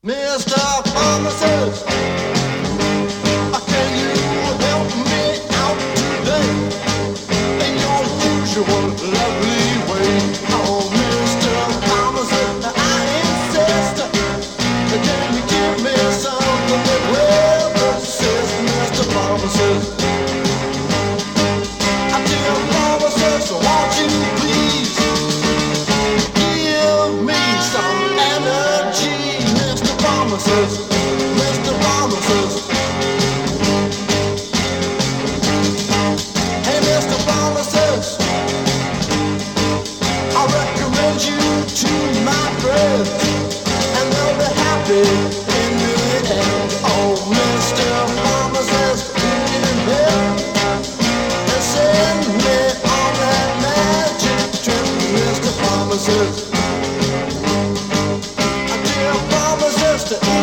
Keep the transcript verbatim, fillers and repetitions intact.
mister Pharmacist, can you help me out today in your usual lovely way? Oh, mister Pharmacist, I insist. Can you give me something that will persist, mister Pharmacist? I tell Pharmacist, won't you please give me some energy, mister Pharmacist, mister Pharmacist. Hey, mister Pharmacist, I recommend you to my friends, and they'll be happy in the end. Oh, mister Pharmacist, you can help and send me on that magic trip, mister Pharmacist. I dear Pharmacist,